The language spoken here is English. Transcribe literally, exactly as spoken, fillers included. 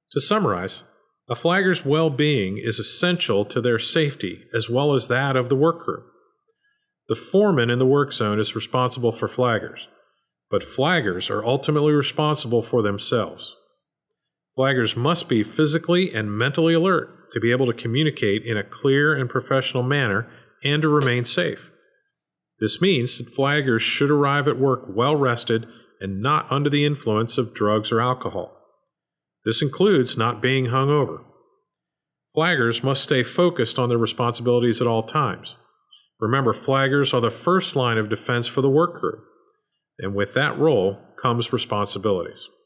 To summarize, a flagger's well-being is essential to their safety as well as that of the work crew. The foreman in the work zone is responsible for flaggers, but flaggers are ultimately responsible for themselves. Flaggers must be physically and mentally alert to be able to communicate in a clear and professional manner and to remain safe. This means that flaggers should arrive at work well-rested and not under the influence of drugs or alcohol. This includes not being hungover. Flaggers must stay focused on their responsibilities at all times. Remember, flaggers are the first line of defense for the work crew, and with that role comes responsibilities.